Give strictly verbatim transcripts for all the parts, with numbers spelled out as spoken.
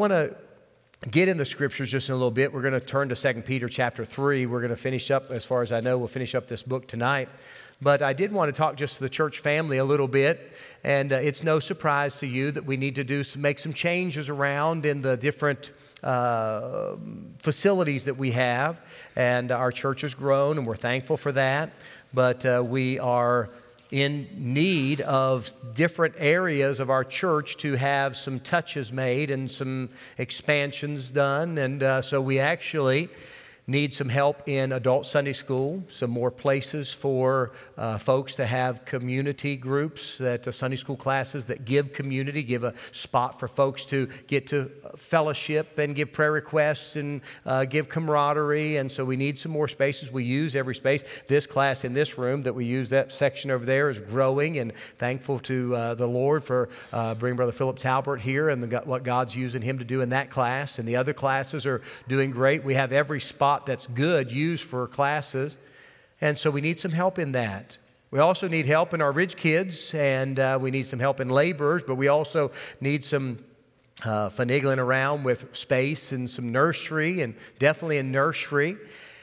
want to get in the scriptures just in a little bit. We're going to turn to Second Peter chapter three. We're going to finish up, as far as I know, we'll finish up this book tonight. But I did want to talk just to the church family a little bit. And uh, it's no surprise to you that we need to do some, make some changes around in the different uh, facilities that we have. And our church has grown, and we're thankful for that. But uh, we are in need of different areas of our church to have some touches made and some expansions done. And uh, so we actually need some help in adult Sunday school, some more places for uh, folks to have community groups, that uh, Sunday school classes that give community, give a spot for folks to get to fellowship and give prayer requests and uh, give camaraderie. And so we need some more spaces. We use every space. This class in this room that we use, that section over there, is growing, and thankful to uh, the Lord for uh, bringing Brother Philip Talbert here and the, what God's using him to do in that class. And the other classes are doing great. We have every spot that's good used for classes, and so we need some help in that. We also need help in our Ridge kids, and uh, we need some help in laborers, but we also need some uh, finagling around with space and some nursery, and definitely in nursery.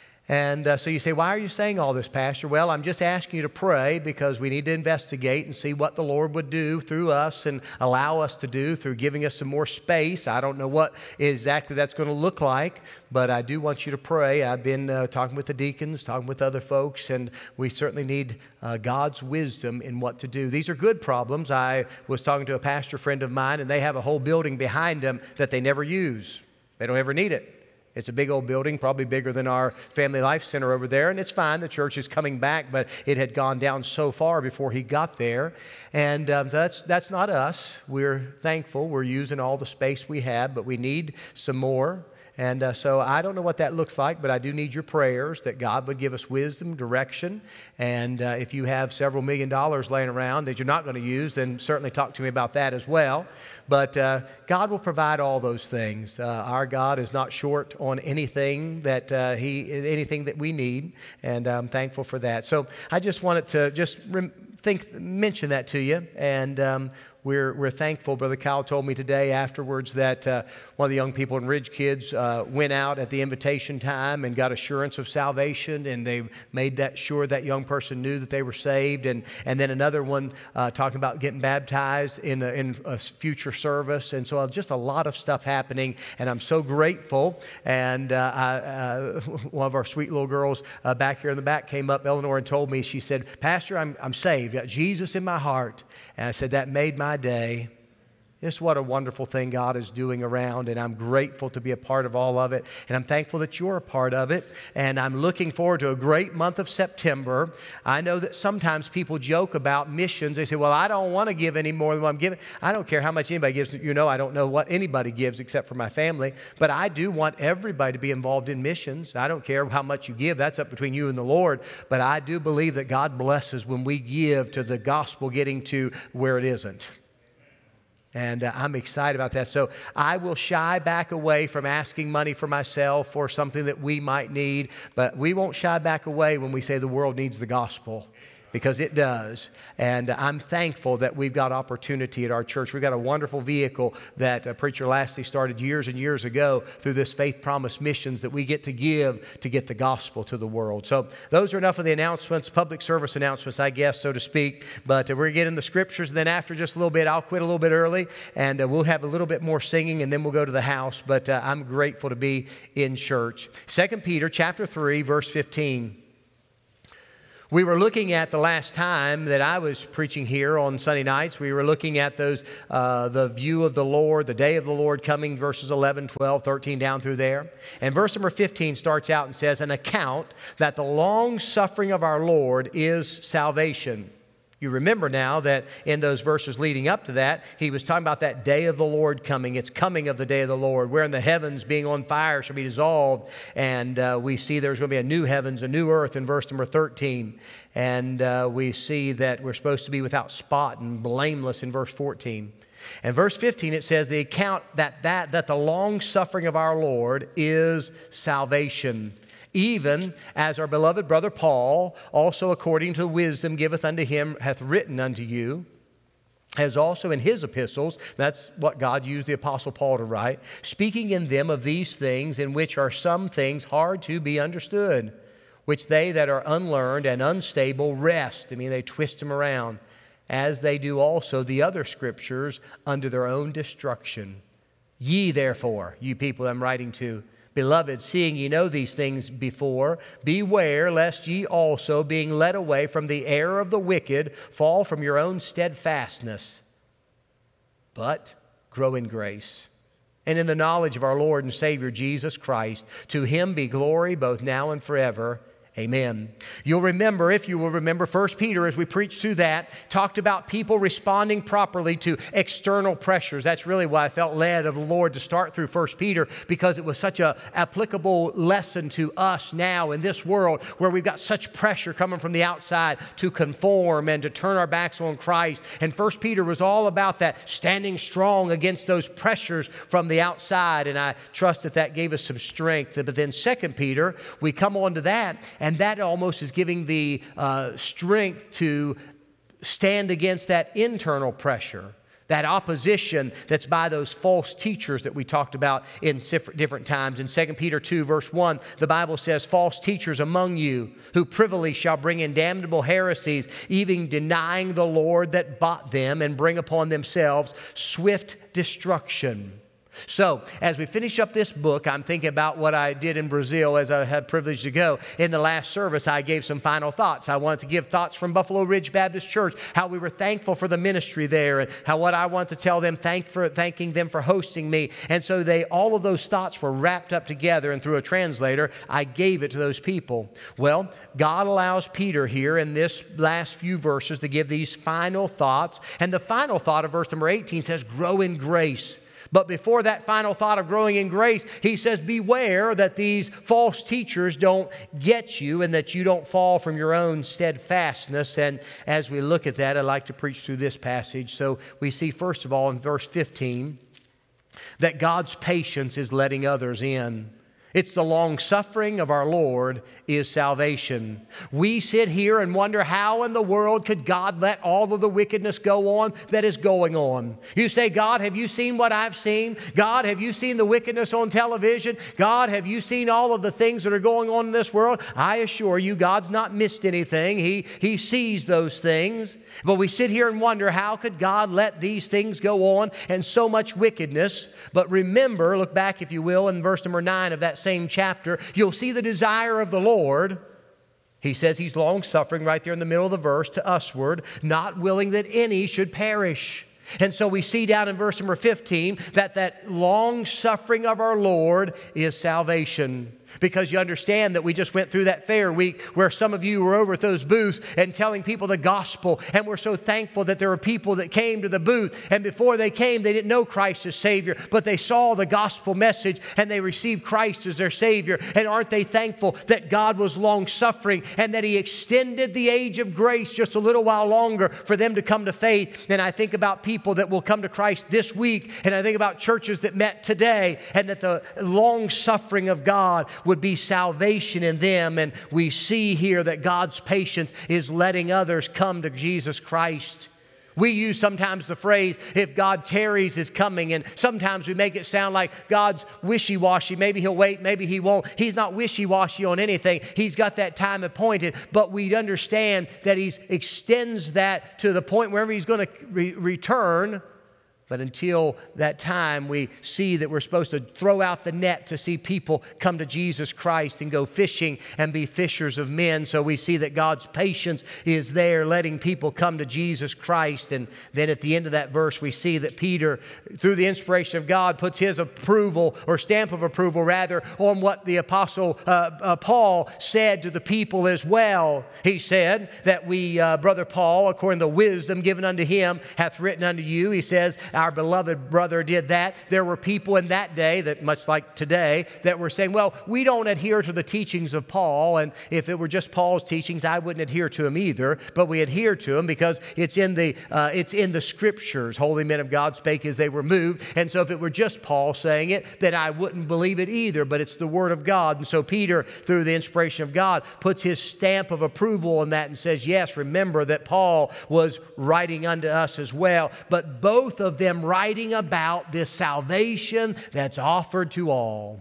And uh, so you say, why are you saying all this, Pastor? Well, I'm just asking you to pray, because we need to investigate and see what the Lord would do through us and allow us to do through giving us some more space. I don't know what exactly that's going to look like, but I do want you to pray. I've been uh, talking with the deacons, talking with other folks, and we certainly need uh, God's wisdom in what to do. These are good problems. I was talking to a pastor friend of mine, and they have a whole building behind them that they never use. They don't ever need it. It's a big old building, probably bigger than our Family Life Center over there, and it's fine. The church is coming back, but it had gone down so far before he got there. And um, so that's, that's not us. We're thankful. We're using all the space we have, but we need some more. And uh, so I don't know what that looks like, but I do need your prayers that God would give us wisdom, direction. And uh, if you have several million dollars laying around that you're not going to use, then certainly talk to me about that as well. But uh, God will provide all those things. Uh, our God is not short on anything that uh, he, anything that we need, and I'm thankful for that. So I just wanted to just rem- think, mention that to you, and um, We're, we're thankful. Brother Kyle told me today afterwards that uh, one of the young people in Ridge Kids uh, went out at the invitation time and got assurance of salvation, and they made that sure that young person knew that they were saved. And, and then another one uh, talking about getting baptized in a, in a future service. And so just a lot of stuff happening, and I'm so grateful. And uh, I, uh, one of our sweet little girls uh, back here in the back came up, Eleanor, and told me, she said, Pastor, I'm, I'm saved. Got Jesus in my heart. And I said, that made my day. Just what a wonderful thing God is doing around, and I'm grateful to be a part of all of it, and I'm thankful that you're a part of it, and I'm looking forward to a great month of September. I know that sometimes people joke about missions. They say, well, I don't want to give any more than what I'm giving. I don't care how much anybody gives. You know, I don't know what anybody gives except for my family, but I do want everybody to be involved in missions. I don't care how much you give. That's up between you and the Lord, but I do believe that God blesses when we give to the gospel getting to where it isn't. And uh, I'm excited about that. So I will shy back away from asking money for myself or something that we might need, but we won't shy back away when we say the world needs the gospel, because it does. And I'm thankful that we've got opportunity at our church. We've got a wonderful vehicle that uh, Preacher Lassie started years and years ago through this Faith Promise Missions that we get to give to get the gospel to the world. So those are enough of the announcements, public service announcements, I guess, so to speak. But uh, we're getting the scriptures. And then after just a little bit, I'll quit a little bit early, and uh, we'll have a little bit more singing, and then we'll go to the house. But uh, I'm grateful to be in church. Second Peter chapter three, verse fifteen. We were looking at the last time that I was preaching here on Sunday nights, we were looking at those, uh, the view of the Lord, the day of the Lord coming, verses eleven, twelve, thirteen, down through there. And verse number fifteen starts out and says, an account that the long suffering of our Lord is salvation. You remember now that in those verses leading up to that, he was talking about that day of the Lord coming. It's coming of the day of the Lord, wherein the heavens being on fire shall be dissolved. And uh, we see there's going to be a new heavens, a new earth in verse number thirteen. And uh, we see that we're supposed to be without spot and blameless in verse fourteen. And verse fifteen, it says the account that, that, that the long suffering of our Lord is salvation. Even as our beloved brother Paul, also according to wisdom giveth unto him, hath written unto you, as also in his epistles, that's what God used the Apostle Paul to write, speaking in them of these things, in which are some things hard to be understood, which they that are unlearned and unstable wrest. I mean, they twist them around, as they do also the other scriptures unto their own destruction. Ye therefore, you people I'm writing to, beloved, seeing ye know these things before, beware lest ye also, being led away from the error of the wicked, fall from your own steadfastness. But grow in grace and in the knowledge of our Lord and Savior Jesus Christ. To him be glory both now and forever. Amen. You'll remember, if you will remember, First Peter, as we preached through that, talked about people responding properly to external pressures. That's really why I felt led of the Lord to start through First Peter, because it was such an applicable lesson to us now in this world where we've got such pressure coming from the outside to conform and to turn our backs on Christ. And First Peter was all about that, standing strong against those pressures from the outside. And I trust that that gave us some strength. But then Second Peter, we come on to that, and And that almost is giving the uh, strength to stand against that internal pressure, that opposition that's by those false teachers that we talked about in different times. In Second Peter two, verse one, the Bible says, false teachers among you, who privily shall bring in damnable heresies, even denying the Lord that bought them, and bring upon themselves swift destruction. So, as we finish up this book, I'm thinking about what I did in Brazil as I had privilege to go. In the last service, I gave some final thoughts. I wanted to give thoughts from Buffalo Ridge Baptist Church, how we were thankful for the ministry there, and how what I want to tell them, thank for, thanking them for hosting me. And so they, all of those thoughts were wrapped up together, and through a translator, I gave it to those people. Well, God allows Peter here in this last few verses to give these final thoughts. And the final thought of verse number eighteen says, grow in grace. But before that final thought of growing in grace, he says, beware that these false teachers don't get you and that you don't fall from your own steadfastness. And as we look at that, I'd like to preach through this passage. So we see, first of all, in verse fifteen, that God's patience is letting others in. It's the long suffering of our Lord is salvation. We sit here and wonder, how in the world could God let all of the wickedness go on that is going on? You say, God, have you seen what I've seen? God, have you seen the wickedness on television? God, have you seen all of the things that are going on in this world? I assure you, God's not missed anything. He, he sees those things. But we sit here and wonder, how could God let these things go on and so much wickedness? But remember, look back, if you will, in verse number nine of that same chapter, you'll see the desire of the Lord. He says he's long-suffering right there in the middle of the verse, to usward, not willing that any should perish. And so we see down in verse number fifteen that that long-suffering of our Lord is salvation. Because you understand that we just went through that fair week where some of you were over at those booths and telling people the gospel. And we're so thankful that there were people that came to the booth. And before they came, they didn't know Christ as Savior. But they saw the gospel message and they received Christ as their Savior. And aren't they thankful that God was long-suffering and that He extended the age of grace just a little while longer for them to come to faith? And I think about people that will come to Christ this week. And I think about churches that met today, and that the long-suffering of God would be salvation in them. And we see here that God's patience is letting others come to Jesus Christ. We use sometimes the phrase, if God tarries His coming, and sometimes we make it sound like God's wishy-washy. Maybe He'll wait, maybe He won't. He's not wishy-washy on anything. He's got that time appointed, but we understand that He extends that to the point wherever He's going to re- return. But until that time, we see that we're supposed to throw out the net to see people come to Jesus Christ and go fishing and be fishers of men. So we see that God's patience is there, letting people come to Jesus Christ. And then at the end of that verse, we see that Peter, through the inspiration of God, puts his approval, or stamp of approval rather, on what the Apostle uh, uh, Paul said to the people as well. He said that we, uh, Brother Paul, according to the wisdom given unto him, hath written unto you. He says, our beloved brother did that. There were people in that day that, much like today, that were saying, well, we don't adhere to the teachings of Paul, and if it were just Paul's teachings, I wouldn't adhere to them either, but we adhere to them because it's in the uh, it's in the Scriptures. Holy men of God spake as they were moved, and so if it were just Paul saying it, then I wouldn't believe it either, but it's the Word of God. And so Peter, through the inspiration of God, puts his stamp of approval on that and says, yes, remember that Paul was writing unto us as well, but both of them writing about this salvation that's offered to all.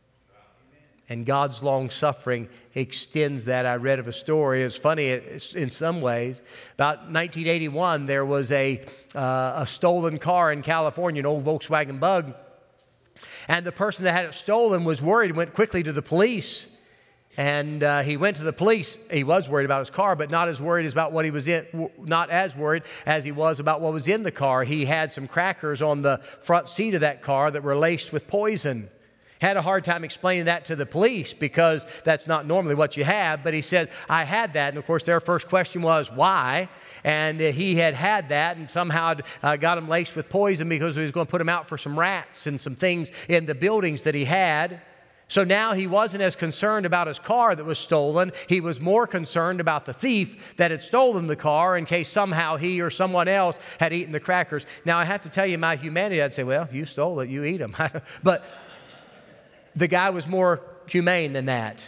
And God's long suffering extends that. I read of a story. It's funny in some ways. About nineteen eighty-one, there was a, uh, a stolen car in California, an old Volkswagen Bug. And the person that had it stolen was worried and went quickly to the police. And uh, he went to the police. He was worried about his car, but not as worried as about what he was in, not as worried as he was about what was in the car. He had some crackers on the front seat of that car that were laced with poison. Had a hard time explaining that to the police because that's not normally what you have. But he said, I had that. And of course, their first question was, why? And uh, he had had that and somehow uh, got him laced with poison because he was going to put him out for some rats and some things in the buildings that he had. So now he wasn't as concerned about his car that was stolen. He was more concerned about the thief that had stolen the car in case somehow he or someone else had eaten the crackers. Now, I have to tell you, my humanity, I'd say, well, you stole it, you eat them. But the guy was more humane than that.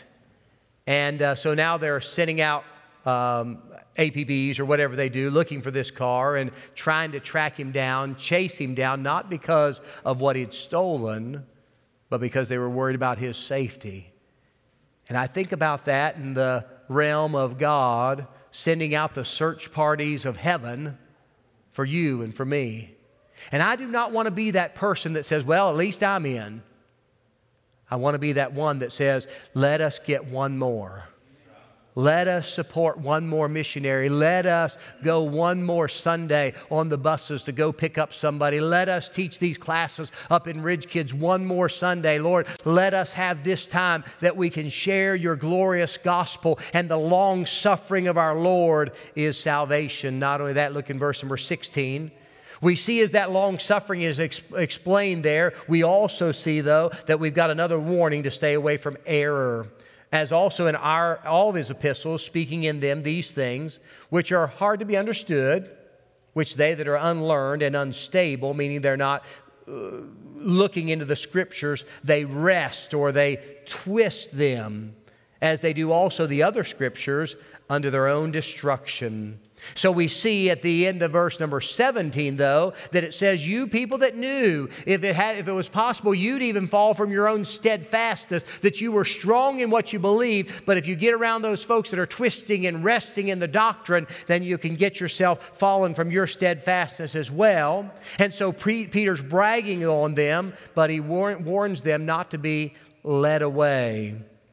And uh, so now they're sending out um, A P Bs or whatever they do, looking for this car and trying to track him down, chase him down, not because of what he'd stolen, but because they were worried about his safety. And I think about that in the realm of God sending out the search parties of heaven for you and for me. And I do not want to be that person that says, well, at least I'm in. I want to be that one that says, let us get one more. Let us support one more missionary. Let us go one more Sunday on the buses to go pick up somebody. Let us teach these classes up in Ridge Kids one more Sunday. Lord, let us have this time that we can share your glorious gospel, and the long suffering of our Lord is salvation. Not only that, look in verse number sixteen. We see as that long suffering is ex- explained there, we also see, though, that we've got another warning to stay away from error. As also in our all of his epistles, speaking in them these things, which are hard to be understood, which they that are unlearned and unstable, meaning they're not uh, looking into the Scriptures, they wrest or they twist them, as they do also the other Scriptures, unto their own destruction. So we see at the end of verse number seventeen, though, that it says, you people that knew, if it had, if it was possible, you'd even fall from your own steadfastness, that you were strong in what you believed. But if you get around those folks that are twisting and resting in the doctrine, then you can get yourself fallen from your steadfastness as well. And so Peter's bragging on them, but he warns them not to be led away.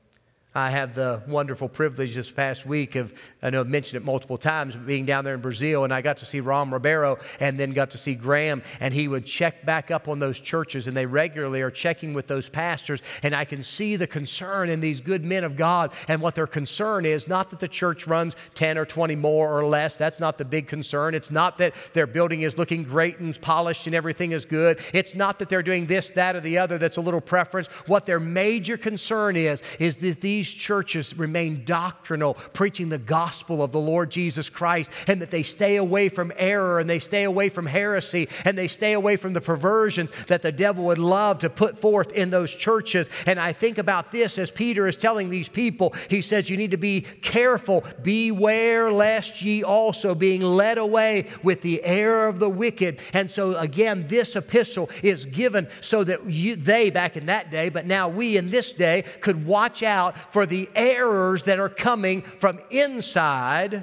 I have the wonderful privilege this past week of, I know I've mentioned it multiple times, being down there in Brazil, and I got to see Ram Ribeiro and then got to see Graham, and he would check back up on those churches, and they regularly are checking with those pastors, and I can see the concern in these good men of God, and what their concern is, not that the church runs ten or twenty more or less. That's not the big concern. It's not that their building is looking great and polished and everything is good. It's not that they're doing this, that, or the other that's a little preference. What their major concern is, is that these churches remain doctrinal, preaching the gospel of the Lord Jesus Christ, and that they stay away from error, and they stay away from heresy, and they stay away from the perversions that the devil would love to put forth in those churches. And I think about this as Peter is telling these people. He says, you need to be careful. Beware lest ye also being led away with the error of the wicked. And so again, this epistle is given so that you, they back in that day, but now we in this day could watch out for the errors that are coming from inside,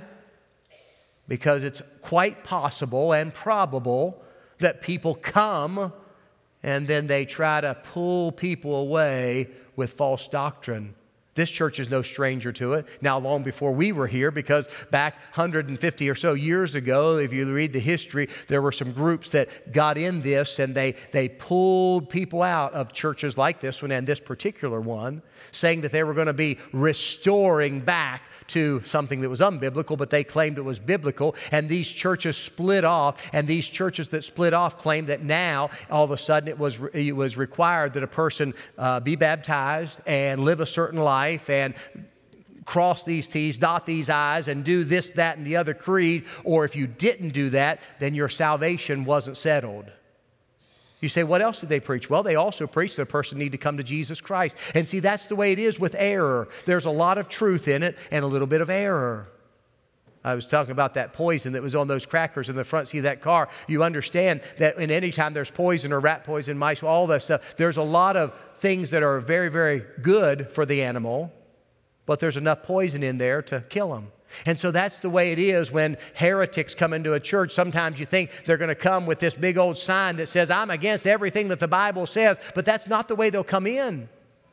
because it's quite possible and probable that people come and then they try to pull people away with false doctrine. This church is no stranger to it. Now, long before we were here, because back one hundred fifty or so years ago, if you read the history, there were some groups that got in this, and they, they pulled people out of churches like this one and this particular one, saying that they were going to be restoring back to something that was unbiblical, but they claimed it was biblical. And these churches split off, and these churches that split off claimed that now, all of a sudden, it was, it was required that a person uh, be baptized and live a certain life and cross these T's, dot these I's, and do this, that, and the other creed. Or if you didn't do that, then your salvation wasn't settled. You say, what else did they preach? Well, they also preached that a person need to come to Jesus Christ. And see, that's the way it is with error. There's a lot of truth in it and a little bit of error. I was talking about that poison that was on those crackers in the front seat of that car. You understand that in any time there's poison or rat poison, mice, all that stuff, there's a lot of things that are very, very good for the animal, but there's enough poison in there to kill them. And so that's the way it is when heretics come into a church. Sometimes you think they're going to come with this big old sign that says, I'm against everything that the Bible says, but that's not the way they'll come in.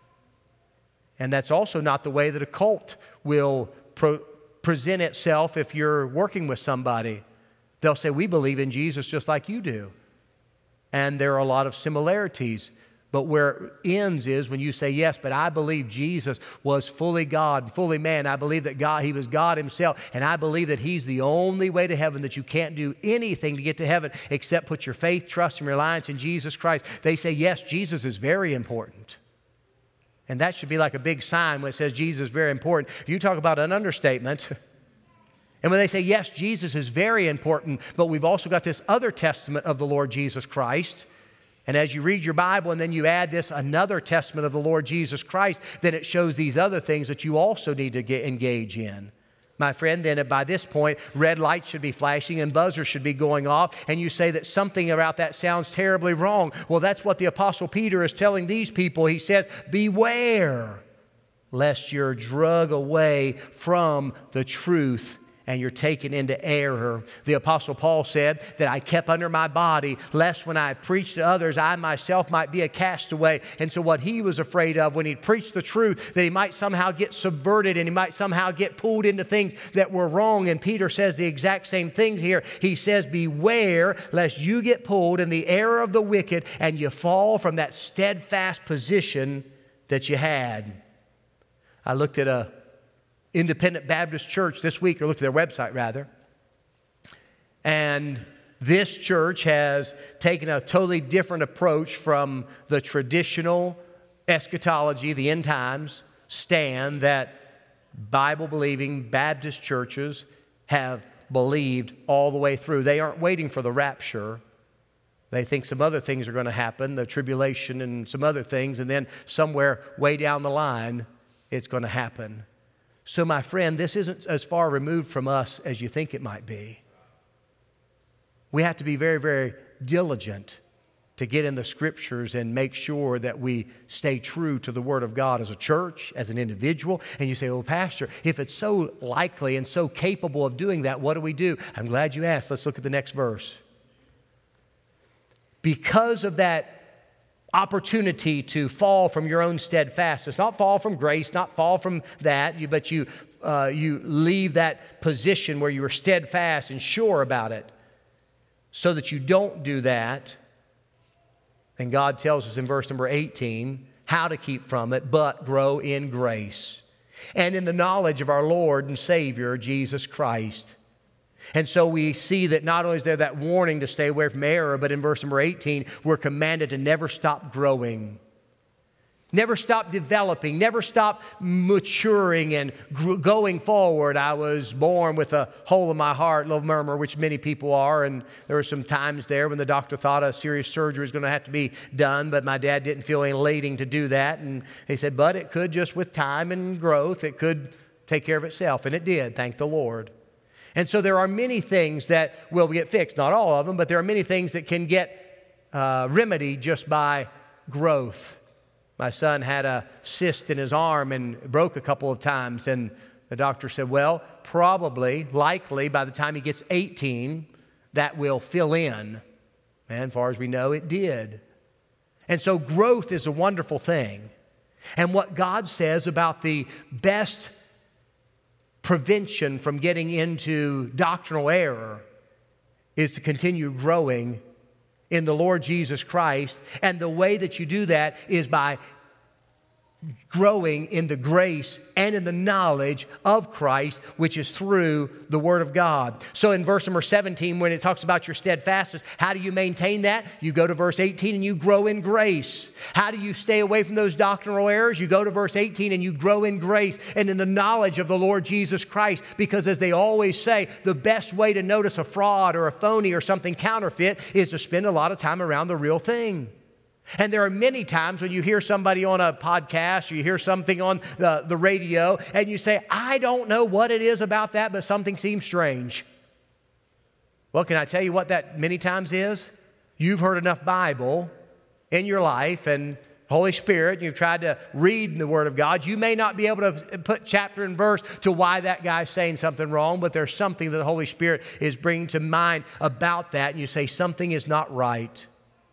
And that's also not the way that a cult will pro- present itself if you're working with somebody. They'll say, we believe in Jesus just like you do. And there are a lot of similarities. But where it ends is when you say, yes, but I believe Jesus was fully God, fully man. I believe that God, He was God Himself. And I believe that He's the only way to heaven, that you can't do anything to get to heaven except put your faith, trust, and reliance in Jesus Christ. They say, yes, Jesus is very important. And that should be like a big sign when it says Jesus is very important. You talk about an understatement. And when they say, yes, Jesus is very important, but we've also got this other testament of the Lord Jesus Christ. And as you read your Bible and then you add this another testament of the Lord Jesus Christ, then it shows these other things that you also need to get engage in. My friend, then by this point, red lights should be flashing and buzzers should be going off, and you say that something about that sounds terribly wrong. Well, that's what the Apostle Peter is telling these people. He says, beware lest you're drug away from the truth and you're taken into error. The Apostle Paul said that I kept under my body, lest when I preached to others, I myself might be a castaway. And so what he was afraid of when he preached the truth, that he might somehow get subverted and he might somehow get pulled into things that were wrong. And Peter says the exact same thing here. He says, beware lest you get pulled in the error of the wicked and you fall from that steadfast position that you had. I looked at a Independent Baptist Church this week, or looked at their website rather. And this church has taken a totally different approach from the traditional eschatology, the end times stand that Bible-believing Baptist churches have believed all the way through. They aren't waiting for the rapture. They think some other things are going to happen, the tribulation and some other things, and then somewhere way down the line, it's going to happen. So, my friend, this isn't as far removed from us as you think it might be. We have to be very, very diligent to get in the Scriptures and make sure that we stay true to the Word of God as a church, as an individual. And you say, well, Pastor, if it's so likely and so capable of doing that, what do we do? I'm glad you asked. Let's look at the next verse. Because of that opportunity to fall from your own steadfastness, not fall from grace, not fall from that, you, but you, uh, you leave that position where you are steadfast and sure about it, so that you don't do that. And God tells us in verse number eighteen how to keep from it, but grow in grace and in the knowledge of our Lord and Savior, Jesus Christ. And so we see that not only is there that warning to stay away from error, but in verse number eighteen, we're commanded to never stop growing. Never stop developing, never stop maturing and gr- going forward. I was born with a hole in my heart, little murmur, which many people are. And there were some times there when the doctor thought a serious surgery was going to have to be done, but my dad didn't feel elating to do that. And he said, but it could, just with time and growth, it could take care of itself. And it did, thank the Lord. And so there are many things that will get fixed. Not all of them, but there are many things that can get uh, remedied just by growth. My son had a cyst in his arm and broke a couple of times. And the doctor said, well, probably, likely, by the time he gets eighteen, that will fill in. And as far as we know, it did. And so growth is a wonderful thing. And what God says about the best prevention from getting into doctrinal error is to continue growing in the Lord Jesus Christ. And the way that you do that is by growing in the grace and in the knowledge of Christ, which is through the Word of God. So in verse number seventeen, when it talks about your steadfastness, how do you maintain that? You go to verse eighteen and you grow in grace. How do you stay away from those doctrinal errors? You go to verse eighteen and you grow in grace and in the knowledge of the Lord Jesus Christ. Because as they always say, the best way to notice a fraud or a phony or something counterfeit is to spend a lot of time around the real thing. And there are many times when you hear somebody on a podcast or you hear something on the, the radio and you say, I don't know what it is about that, but something seems strange. Well, can I tell you what that many times is? You've heard enough Bible in your life and Holy Spirit, and you've tried to read the Word of God. You may not be able to put chapter and verse to why that guy's saying something wrong, but there's something that the Holy Spirit is bringing to mind about that, and you say something is not right.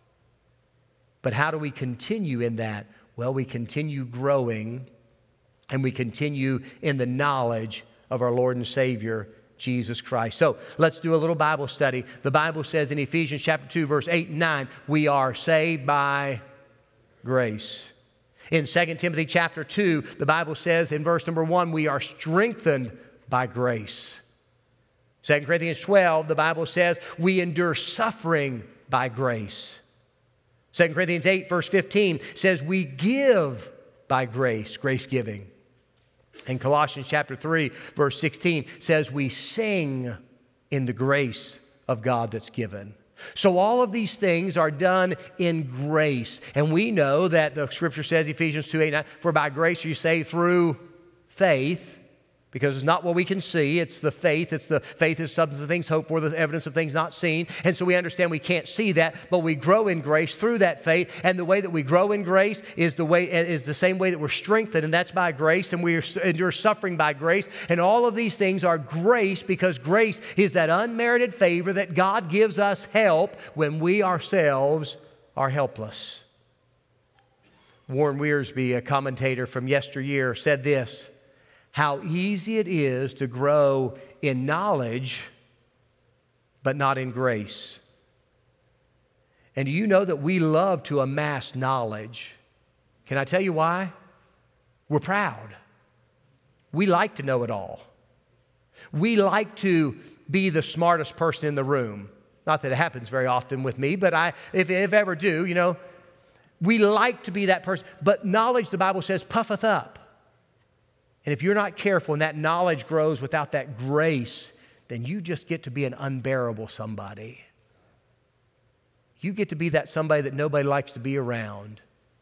But how do we continue in that? Well, we continue growing and we continue in the knowledge of our Lord and Savior, Jesus Christ. So let's do a little Bible study. The Bible says in Ephesians chapter two, verse eight and nine, we are saved by grace. In Second Timothy chapter two, the Bible says in verse number one, we are strengthened by grace. Second Corinthians twelve, the Bible says we endure suffering by grace. Second Corinthians eight, verse fifteen says we give by grace, grace giving. And Colossians chapter three, verse sixteen says we sing in the grace of God that's given. So all of these things are done in grace. And we know that the Scripture says, Ephesians two, eight, nine, for by grace are you saved through faith. Because it's not what we can see, it's the faith. It's the faith is substance of things hoped for, the evidence of things not seen. And so we understand we can't see that, but we grow in grace through that faith. And the way that we grow in grace is the way is the same way that we're strengthened, and that's by grace. And we endure suffering by grace. And all of these things are grace, because grace is that unmerited favor that God gives us help when we ourselves are helpless. Warren Wiersbe, a commentator from yesteryear, said this: how easy it is to grow in knowledge, but not in grace. And do you know that we love to amass knowledge? Can I tell you why? We're proud. We like to know it all. We like to be the smartest person in the room. Not that it happens very often with me, but I, if, if ever do, you know, we like to be that person. But knowledge, the Bible says, puffeth up. And if you're not careful and that knowledge grows without that grace, then you just get to be an unbearable somebody. You get to be that somebody that nobody likes to be around.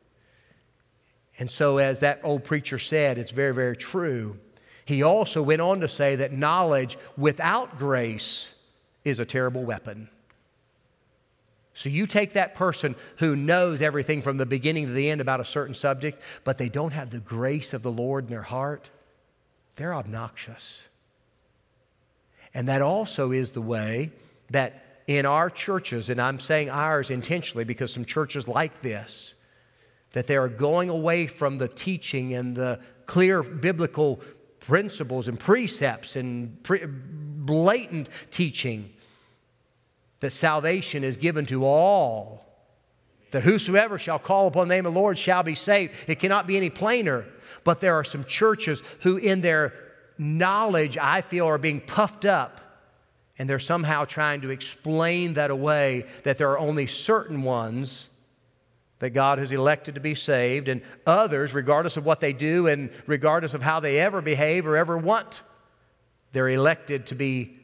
And so as that old preacher said, it's very, very true. He also went on to say that knowledge without grace is a terrible weapon. So you take that person who knows everything from the beginning to the end about a certain subject, but they don't have the grace of the Lord in their heart, they're obnoxious. And that also is the way that in our churches, and I'm saying ours intentionally because some churches like this, that they are going away from the teaching and the clear biblical principles and precepts and pre- blatant teaching that salvation is given to all, that whosoever shall call upon the name of the Lord shall be saved. It cannot be any plainer. But there are some churches who in their knowledge, I feel, are being puffed up, and they're somehow trying to explain that away, that there are only certain ones that God has elected to be saved, and others, regardless of what they do and regardless of how they ever behave or ever want, they're elected to be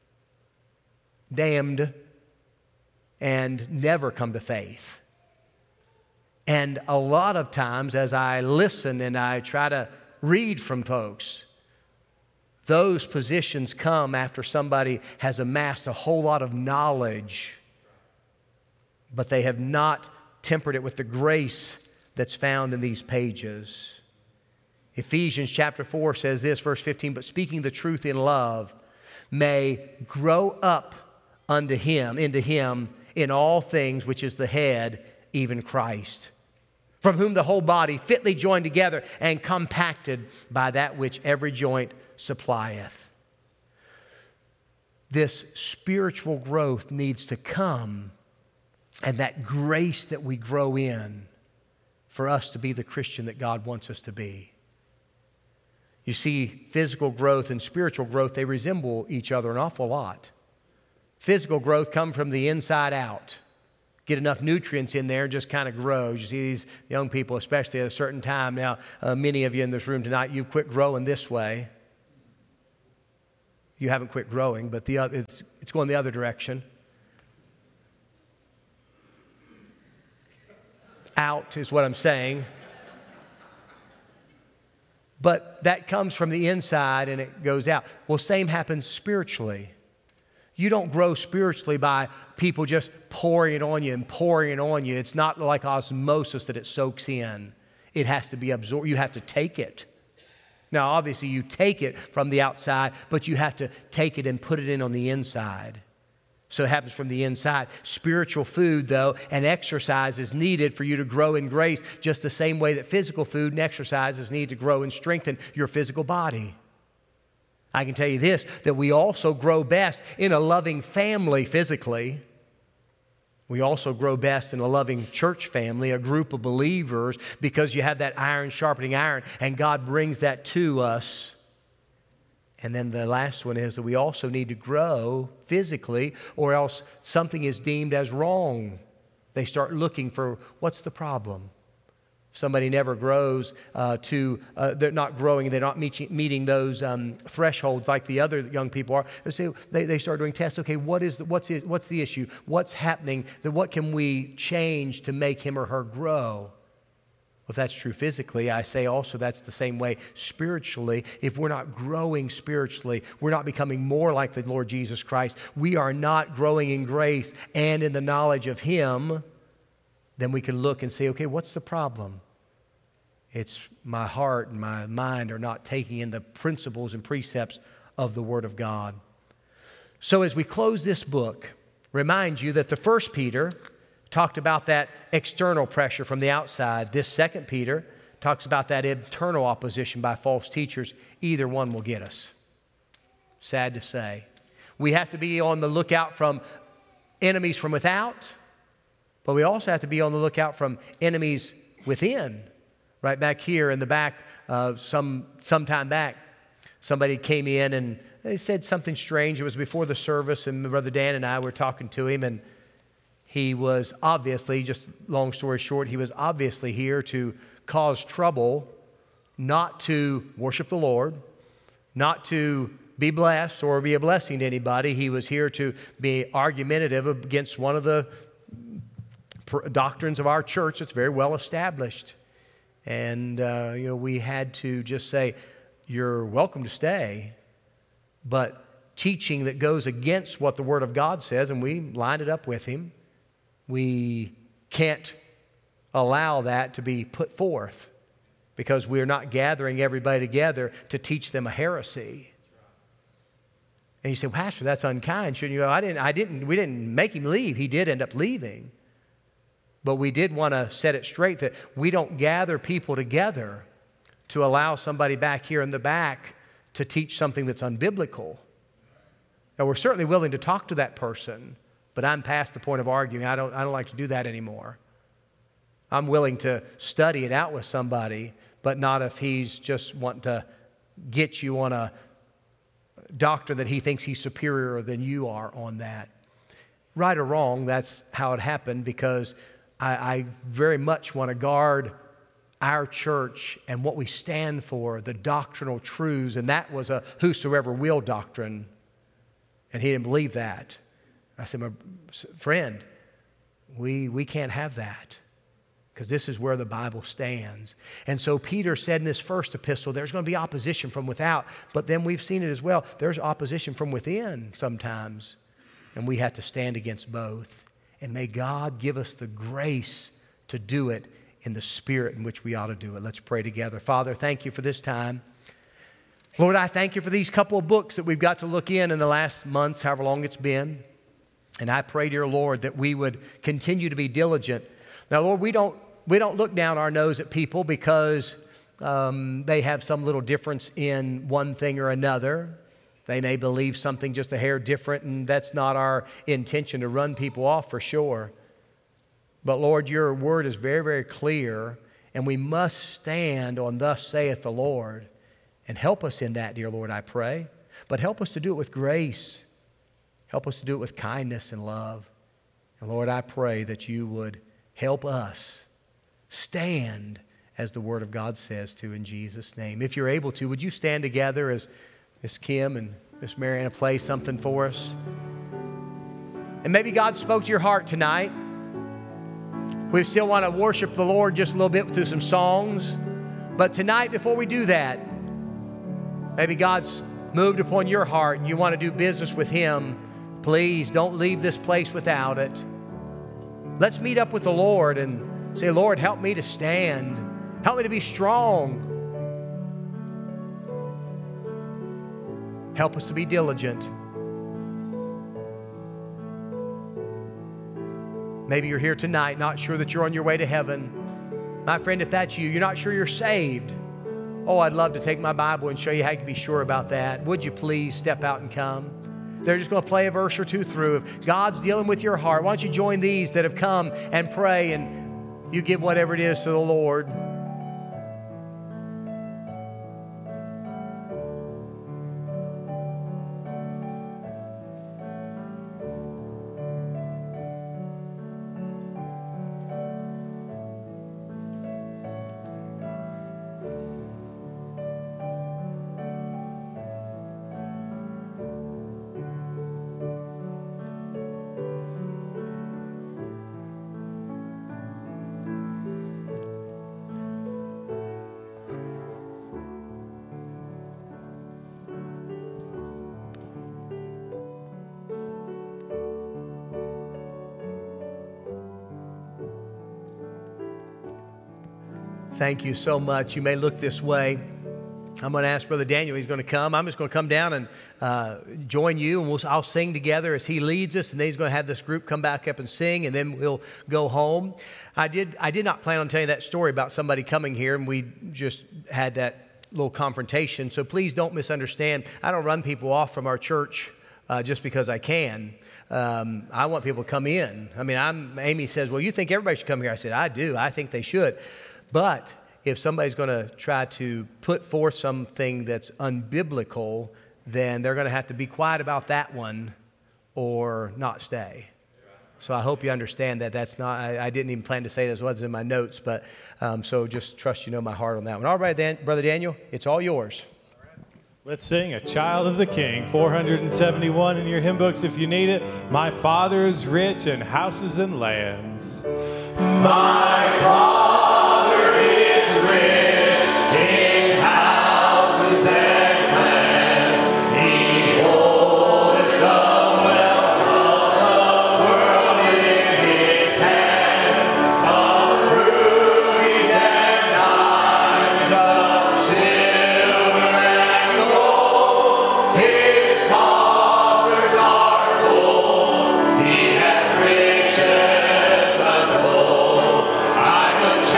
damned and never come to faith. And a lot of times as I listen and I try to read from folks, those positions come after somebody has amassed a whole lot of knowledge, but they have not tempered it with the grace that's found in these pages. Ephesians chapter four says this, verse fifteen, but speaking the truth in love may grow up unto him, into him, in all things, which is the head, even Christ, from whom the whole body fitly joined together and compacted by that which every joint supplieth. This spiritual growth needs to come, and that grace that we grow in for us to be the Christian that God wants us to be. You see, physical growth and spiritual growth, they resemble each other an awful lot. Physical growth comes from the inside out. Get enough nutrients in there, just kind of grows. You see these young people, especially at a certain time. Now, uh, many of you in this room tonight, you've quit growing this way. You haven't quit growing, but the other, it's, it's going the other direction. Out is what I'm saying. But that comes from the inside and it goes out. Well, same happens spiritually. You don't grow spiritually by people just pouring it on you and pouring it on you. It's not like osmosis that it soaks in. It has to be absorbed. You have to take it. Now, obviously, you take it from the outside, but you have to take it and put it in on the inside. So it happens from the inside. Spiritual food, though, and exercise is needed for you to grow in grace, just the same way that physical food and exercise is needed to grow and strengthen your physical body. I can tell you this, that we also grow best in a loving family physically. We also grow best in a loving church family, a group of believers, because you have that iron sharpening iron, and God brings that to us. And then the last one is that we also need to grow physically, or else something is deemed as wrong. They start looking for, what's the problem? Somebody never grows uh, to, uh, they're not growing, they're not meet, meeting those um, thresholds like the other young people are. They, say, they, they start doing tests. Okay, what is the, what's, the, what's the issue? What's happening? Then what can we change to make him or her grow? Well, if that's true physically, I say also that's the same way spiritually. If we're not growing spiritually, we're not becoming more like the Lord Jesus Christ, we are not growing in grace and in the knowledge of Him, then we can look and say, okay, what's the problem? It's my heart and my mind are not taking in the principles and precepts of the Word of God. So as we close this book, remind you that the first Peter talked about that external pressure from the outside. This second Peter talks about that internal opposition by false teachers. Either one will get us. Sad to say. We have to be on the lookout from enemies from without, but we also have to be on the lookout from enemies within. Right back here in the back, uh, some some time back, somebody came in and they said something strange. It was before the service, and Brother Dan and I were talking to him, and he was obviously, just long story short, he was obviously here to cause trouble, not to worship the Lord, not to be blessed or be a blessing to anybody. He was here to be argumentative against one of the doctrines of our church that's very well established. And, uh, you know, we had to just say, you're welcome to stay, but teaching that goes against what the Word of God says, and we lined it up with him, we can't allow that to be put forth because we're not gathering everybody together to teach them a heresy. And you say, well, Pastor, that's unkind. Shouldn't you know? I didn't, I didn't, we didn't make him leave. He did end up leaving. But we did want to set it straight that we don't gather people together to allow somebody back here in the back to teach something that's unbiblical. Now, we're certainly willing to talk to that person, but I'm past the point of arguing. I don't, I don't like to do that anymore. I'm willing to study it out with somebody, but not if he's just wanting to get you on a doctrine that he thinks he's superior than you are on that. Right or wrong, that's how it happened, because I, I very much want to guard our church and what we stand for, the doctrinal truths, and that was a whosoever will doctrine, and he didn't believe that. I said, my friend, we, we can't have that, because this is where the Bible stands. And so Peter said in this first epistle, there's going to be opposition from without, but then we've seen it as well. There's opposition from within sometimes, and we have to stand against both. And may God give us the grace to do it in the spirit in which we ought to do it. Let's pray together. Father, thank you for this time. Lord, I thank you for these couple of books that we've got to look in in the last months, however long it's been. And I pray, dear Lord, that we would continue to be diligent. Now, Lord, we don't we don't look down our nose at people because um, they have some little difference in one thing or another. They may believe something just a hair different, and that's not our intention to run people off for sure. But Lord, your word is very, very clear, and we must stand on thus saith the Lord. And help us in that, dear Lord, I pray. But help us to do it with grace. Help us to do it with kindness and love. And Lord, I pray that you would help us stand as the Word of God says to, in Jesus' name. If you're able to, would you stand together as Miss Kim and Miss Mariana play something for us? And maybe God spoke to your heart tonight. We still want to worship the Lord just a little bit through some songs. But tonight, before we do that, maybe God's moved upon your heart and you want to do business with Him. Please don't leave this place without it. Let's meet up with the Lord and say, Lord, help me to stand. Help me to be strong. Help us to be diligent. Maybe you're here tonight not sure that you're on your way to heaven. My friend, if that's you, you're not sure you're saved. Oh, I'd love to take my Bible and show you how you can be sure about that. Would you please step out and come? They're just going to play a verse or two through. If God's dealing with your heart, why don't you join these that have come and pray, and you give whatever it is to the Lord. Thank you so much. You may look this way. I'm going to ask Brother Daniel. He's going to come. I'm just going to come down and uh, join you, and we'll, I'll sing together as he leads us, and then he's going to have this group come back up and sing, and then we'll go home. I did, I did not plan on telling you that story about somebody coming here, and we just had that little confrontation, so please don't misunderstand. I don't run people off from our church uh, just because I can. Um, I want people to come in. I mean, I'm, Amy says, well, you think everybody should come here? I said, I do. I think they should. But if somebody's going to try to put forth something that's unbiblical, then they're going to have to be quiet about that one or not stay. So I hope you understand that that's not, I, I didn't even plan to say this, wasn't in my notes, but um, so just trust you know my heart on that one. All right, then, Brother Daniel, it's all yours. Let's sing A Child of the King, four hundred seventy-one in your hymn books if you need it. My Father is rich in houses and lands. My Father is rich in houses and lands. He holdeth the wealth of the world in his hands. Of rubies and diamonds, of silver and gold. His coffers are full. He has riches untold. I'm a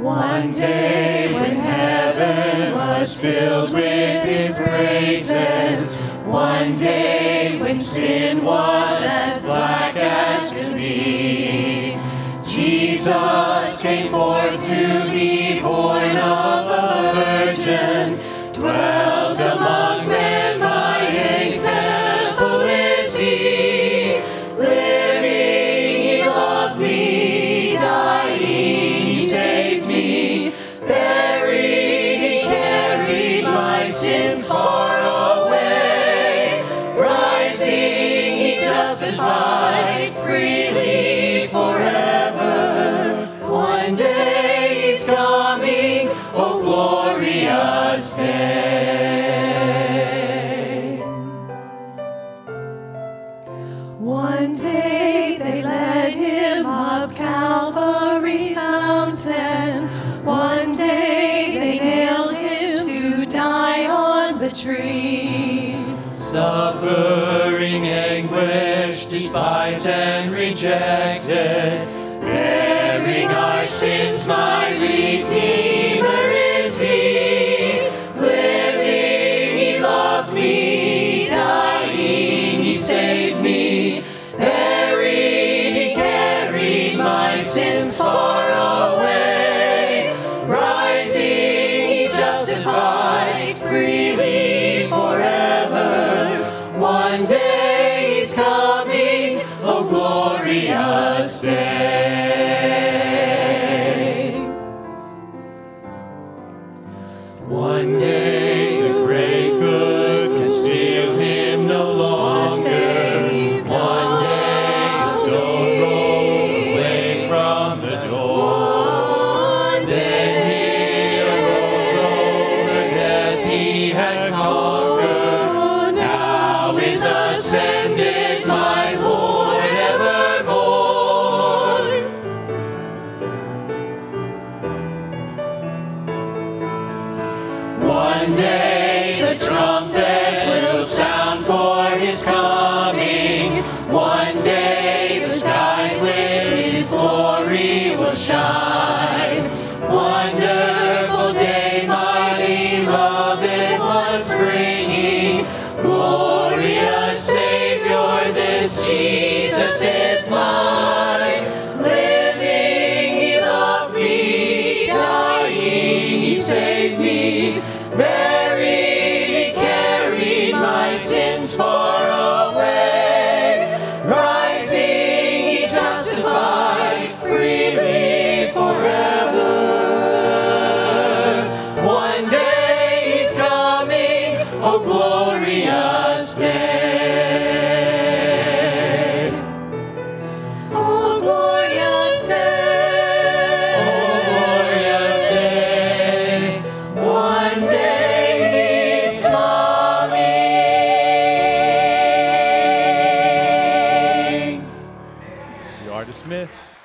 One day when heaven was filled with his praises, one day when sin was as black as could be, Jesus came forth to be born of a virgin, dwelt among men, my example is he. Living, he loved me, dying, he saved me, buried, he carried my sins far away, rising, he justified freely forever. One day he's coming, oh glorious day. One day they led him up Calvary's mountain. One day they nailed him to die on the tree. Suffering, anguish, despised and rejected, bearing our sins, my Redeemer is he. Living, he loved me, dying, he saved me, buried, he carried my sins far away, rising, he justified freely forever. One day he's coming, oh glorious day. One day the grave could conceal him no longer. One day the stone rolled away from the door. Then he arose over death he had conquered. Now is ascended my Lord evermore. One day the trumpet will sound for his coming. One day the skies with his glory will shine. Wonderful day, my beloved ones bringing. Glorious Savior, this Jesus is mine. Living, he loved me, dying, he saved me, buried, he carried my sins far away, rising, he justified freely forever. One day he's coming, oh glorious day. Oh glorious day. Oh glorious day. One day he's coming. You are dismissed.